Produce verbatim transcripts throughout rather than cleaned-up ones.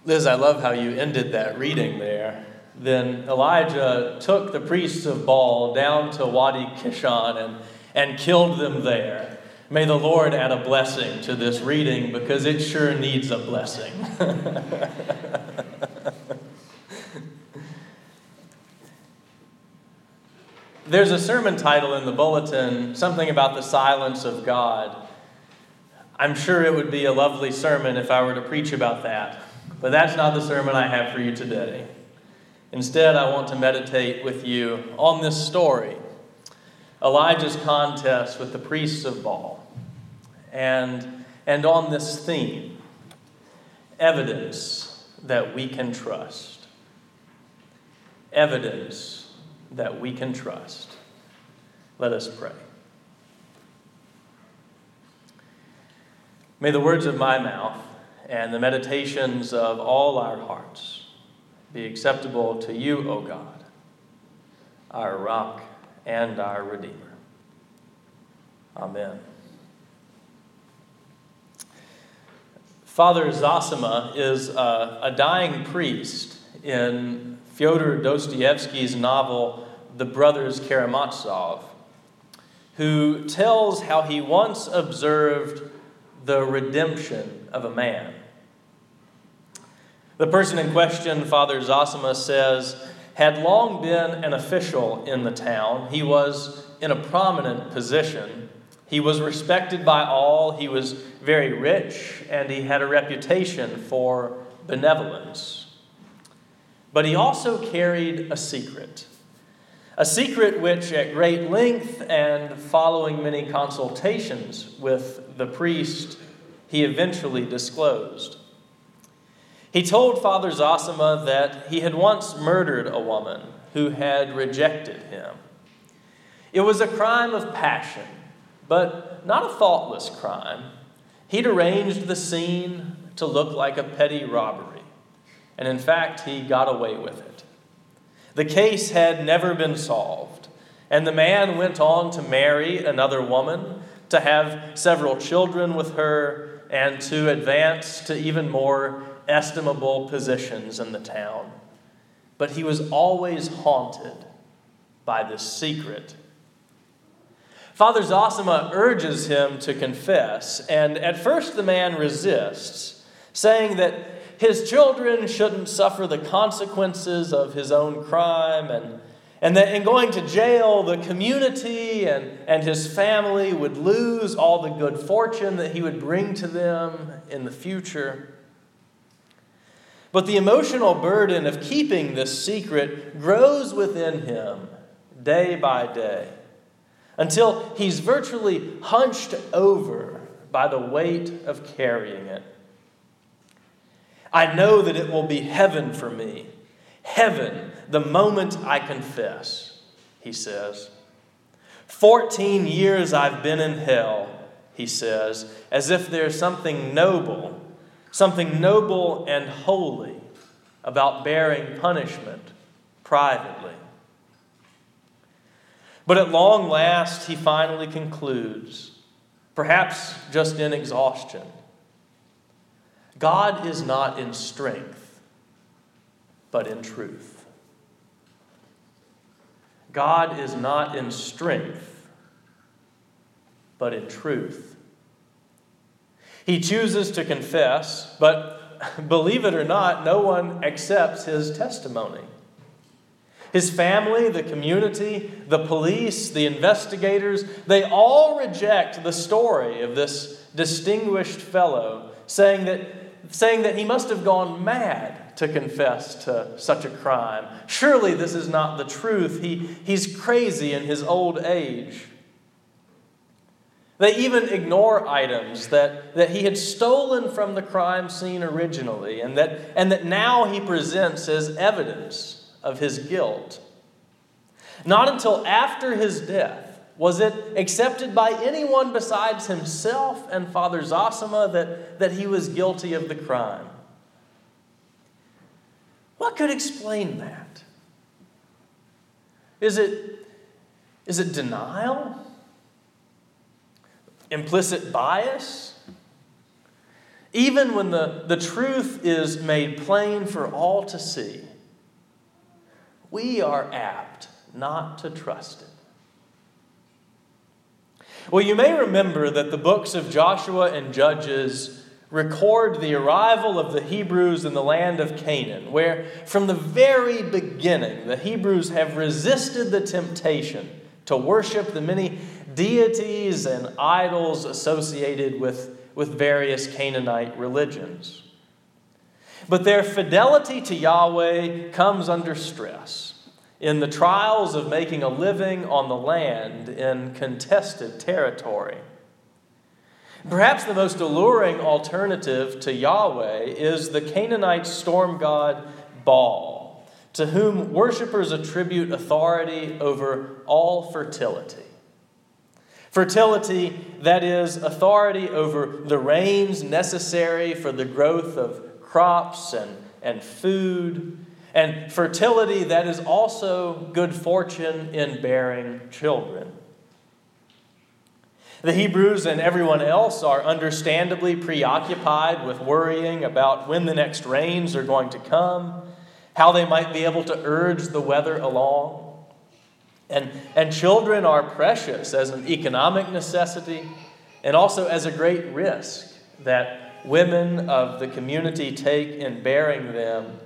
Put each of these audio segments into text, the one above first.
Liz, I love how you ended that reading there. Then Elijah took the priests of Baal down to Wadi Kishon and, and killed them there. May the Lord add a blessing to this reading because it sure needs a blessing. There's a sermon title in the bulletin, something about the silence of God. I'm sure it would be a lovely sermon if I were to preach about that. But that's not the sermon I have for you today. Instead, I want to meditate with you on this story, Elijah's contest with the priests of Baal, and, and on this theme, evidence that we can trust. Evidence that we can trust. Let us pray. May the words of my mouth and the meditations of all our hearts be acceptable to you, O God, our rock and our Redeemer. Amen. Father Zosima is a, a dying priest in Fyodor Dostoevsky's novel, The Brothers Karamazov, who tells how he once observed the redemption of a man. The person in question, Father Zosima says, had long been an official in the town. He was in a prominent position. He was respected by all. He was very rich, and he had a reputation for benevolence. But he also carried a secret. A secret which, at great length and following many consultations with the priest, he eventually disclosed. He told Father Zosima that he had once murdered a woman who had rejected him. It was a crime of passion, but not a thoughtless crime. He'd arranged the scene to look like a petty robbery, and in fact, he got away with it. The case had never been solved, and the man went on to marry another woman, to have several children with her, and to advance to even more estimable positions in the town. But he was always haunted by this secret. Father Zosima urges him to confess, and at first the man resists, saying that his children shouldn't suffer the consequences of his own crime, and, and that in going to jail, the community and, and his family would lose all the good fortune that he would bring to them in the future. But the emotional burden of keeping this secret grows within him day by day, until he's virtually hunched over by the weight of carrying it. I know that it will be heaven for me, heaven, the moment I confess, he says. Fourteen years I've been in hell, he says, as if there's something noble, something noble and holy about bearing punishment privately. But at long last, he finally concludes, perhaps just in exhaustion, God is not in strength, but in truth. God is not in strength, but in truth. He chooses to confess, but believe it or not, no one accepts his testimony. His family, the community, the police, the investigators, they all reject the story of this distinguished fellow, saying that, saying that he must have gone mad to confess to such a crime. Surely this is not the truth. He, he's crazy in his old age. They even ignore items that, that he had stolen from the crime scene originally, and that, and that now he presents as evidence of his guilt. Not until after his death was it accepted by anyone besides himself and Father Zosima that, that he was guilty of the crime. What could explain that? Is it, is it denial? Implicit bias? even when the, the truth is made plain for all to see, we are apt not to trust it. Well, you may remember that the books of Joshua and Judges record the arrival of the Hebrews in the land of Canaan, where from the very beginning the Hebrews have resisted the temptation to worship the many deities and idols associated with, with various Canaanite religions. But their fidelity to Yahweh comes under stress in the trials of making a living on the land in contested territory. Perhaps the most alluring alternative to Yahweh is the Canaanite storm god Baal, to whom worshipers attribute authority over all fertility. Fertility, that is, authority over the rains necessary for the growth of crops and, and food, and fertility that is also good fortune in bearing children. The Hebrews and everyone else are understandably preoccupied with worrying about when the next rains are going to come, how they might be able to urge the weather along. And, and children are precious as an economic necessity and also as a great risk that women of the community take in bearing them.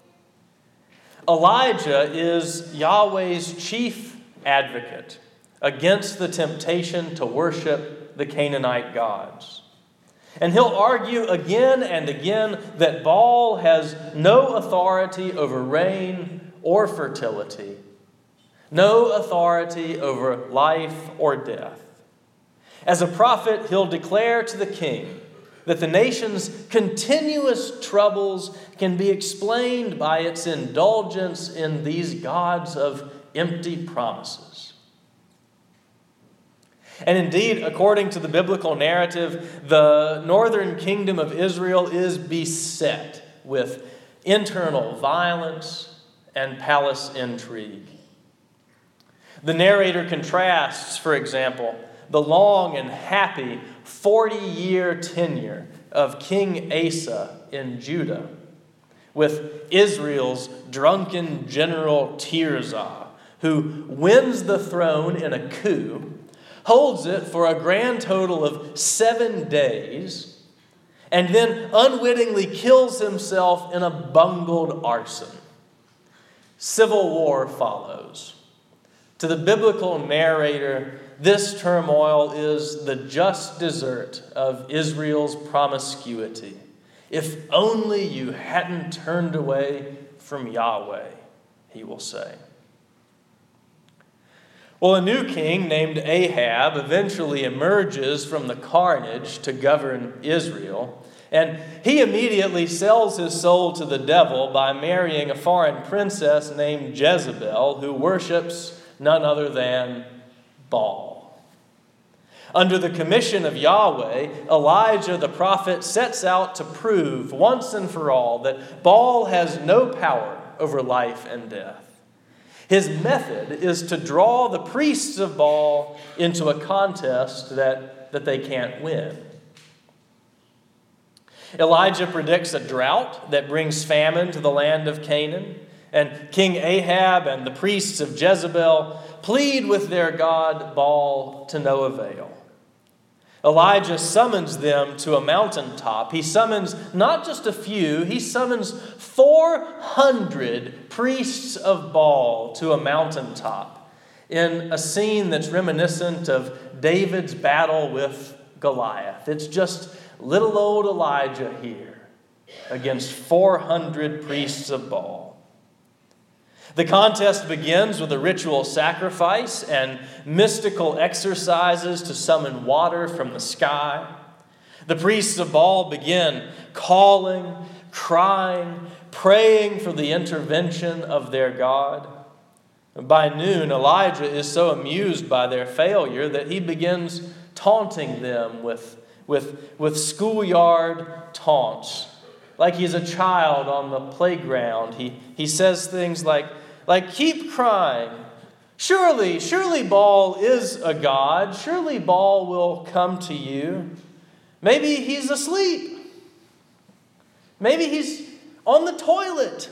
Elijah is Yahweh's chief advocate against the temptation to worship the Canaanite gods. And he'll argue again and again that Baal has no authority over rain or fertility, no authority over life or death. As a prophet, he'll declare to the king that the nation's continuous troubles can be explained by its indulgence in these gods of empty promises. And indeed, according to the biblical narrative, the northern kingdom of Israel is beset with internal violence and palace intrigue. The narrator contrasts, for example, the long and happy forty-year tenure of King Asa in Judah with Israel's drunken general Tirzah, who wins the throne in a coup, holds it for a grand total of seven days, and then unwittingly kills himself in a bungled arson. Civil war follows. To the biblical narrator, this turmoil is the just desert of Israel's promiscuity. If only you hadn't turned away from Yahweh, he will say. Well, a new king named Ahab eventually emerges from the carnage to govern Israel, and he immediately sells his soul to the devil by marrying a foreign princess named Jezebel, who worships none other than Baal. Under the commission of Yahweh, Elijah the prophet sets out to prove once and for all that Baal has no power over life and death. His method is to draw the priests of Baal into a contest that, that they can't win. Elijah predicts a drought that brings famine to the land of Canaan, and King Ahab and the priests of Jezebel plead with their god Baal to no avail. Elijah summons them to a mountaintop. He summons not just a few, he summons four hundred priests of Baal to a mountaintop in a scene that's reminiscent of David's battle with Goliath. It's just little old Elijah here against four hundred priests of Baal. The contest begins with a ritual sacrifice and mystical exercises to summon water from the sky. The priests of Baal begin calling, crying, praying for the intervention of their God. By noon, Elijah is so amused by their failure that he begins taunting them with, with, with schoolyard taunts. Like he's a child on the playground. He, he says things like, like, keep crying. Surely, surely Baal is a god. Surely Baal will come to you. Maybe he's asleep. Maybe he's on the toilet.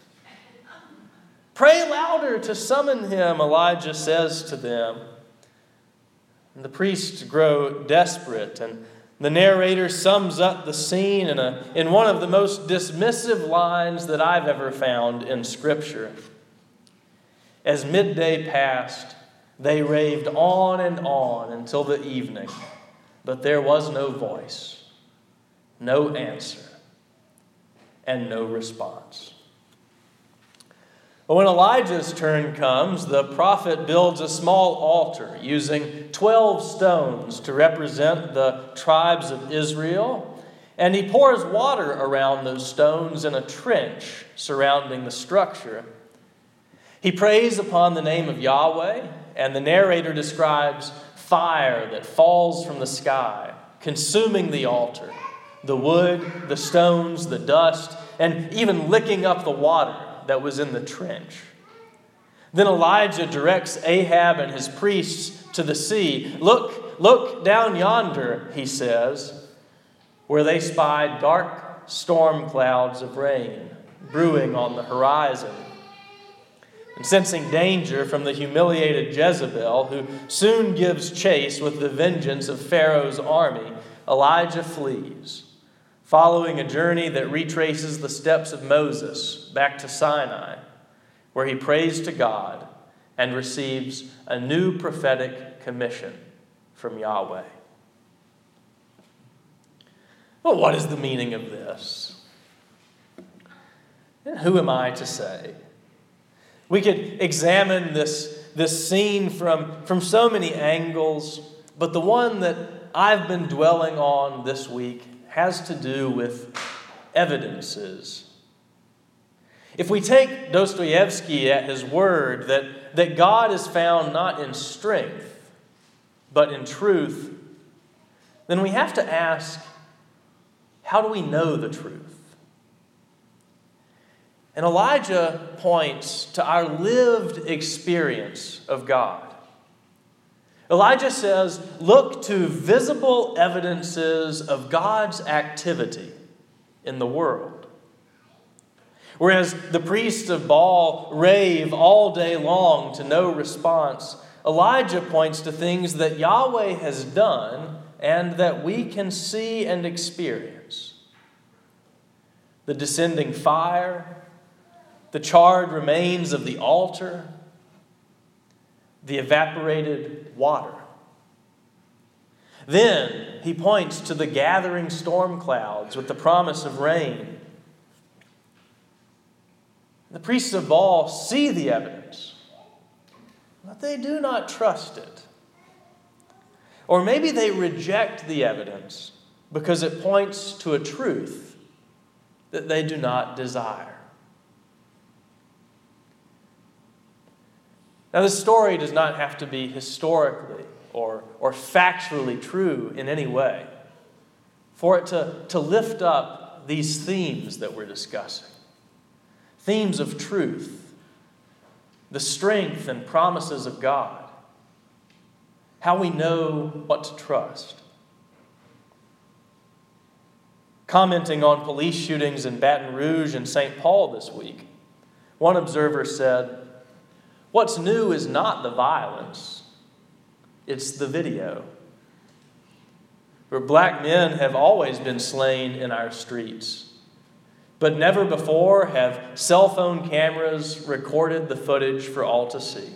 Pray louder to summon him, Elijah says to them. And the priests grow desperate, and the narrator sums up the scene in, a, in one of the most dismissive lines that I've ever found in Scripture. As midday passed, they raved on and on until the evening, but there was no voice, no answer, and no response. But when Elijah's turn comes, the prophet builds a small altar using twelve stones to represent the tribes of Israel, and he pours water around those stones in a trench surrounding the structure. He prays upon the name of Yahweh, and the narrator describes fire that falls from the sky, consuming the altar, the wood, the stones, the dust, and even licking up the water that was in the trench. Then Elijah directs Ahab and his priests to the sea. Look, look down yonder, he says, where they spied dark storm clouds of rain brewing on the horizon. And sensing danger from the humiliated Jezebel, who soon gives chase with the vengeance of Pharaoh's army, Elijah flees, following a journey that retraces the steps of Moses back to Sinai, where he prays to God and receives a new prophetic commission from Yahweh. Well, what is the meaning of this? And who am I to say? We could examine this, this scene from, from so many angles, but the one that I've been dwelling on this week has to do with evidences. If we take Dostoevsky at his word that, that God is found not in strength, but in truth, then we have to ask, how do we know the truth? And Elijah points to our lived experience of God. Elijah says, look to visible evidences of God's activity in the world. Whereas the priests of Baal rave all day long to no response, Elijah points to things that Yahweh has done and that we can see and experience. The descending fire, the charred remains of the altar, the evaporated water. Then he points to the gathering storm clouds with the promise of rain. The priests of Baal see the evidence, but they do not trust it. Or maybe they reject the evidence because it points to a truth that they do not desire. Now, this story does not have to be historically or, or factually true in any way for it to, to lift up these themes that we're discussing. Themes of truth, the strength and promises of God, how we know what to trust. Commenting on police shootings in Baton Rouge and Saint Paul this week, one observer said, "What's new is not the violence, it's the video. For black men have always been slain in our streets, but never before have cell phone cameras recorded the footage for all to see.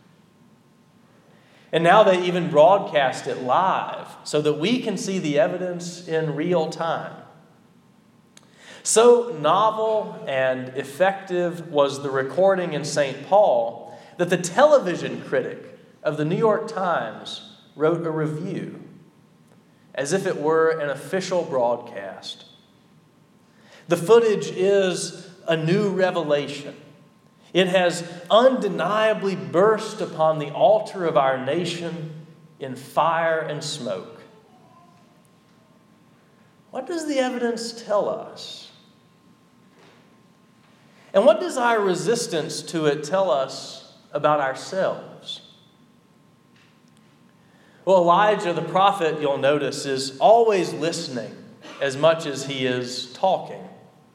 And now they even broadcast it live so that we can see the evidence in real time. So novel and effective was the recording in Saint Paul that the television critic of the New York Times wrote a review as if it were an official broadcast. The footage is a new revelation. It has undeniably burst upon the altar of our nation in fire and smoke. What does the evidence tell us? And what does our resistance to it tell us about ourselves? Well, Elijah, the prophet, you'll notice, is always listening as much as he is talking.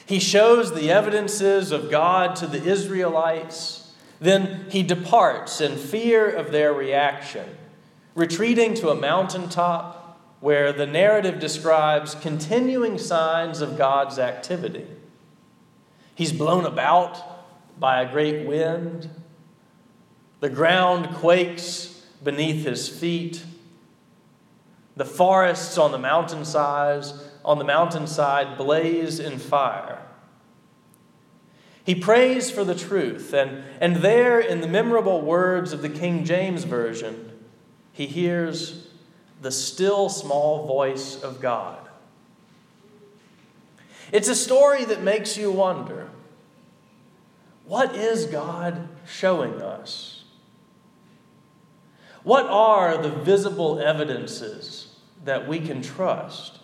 He shows the evidences of God to the Israelites. Then he departs in fear of their reaction, retreating to a mountaintop where the narrative describes continuing signs of God's activity. He's blown about by a great wind. The ground quakes beneath his feet. The forests on the mountainsides, on the mountainside blaze in fire. He prays for the truth, and, and there in the memorable words of the King James Version, he hears the still small voice of God. It's a story that makes you wonder, what is God showing us? What are the visible evidences that we can trust?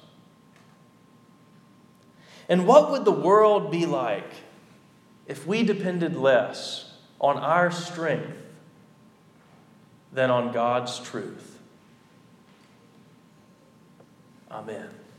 And what would the world be like if we depended less on our strength than on God's truth? Amen.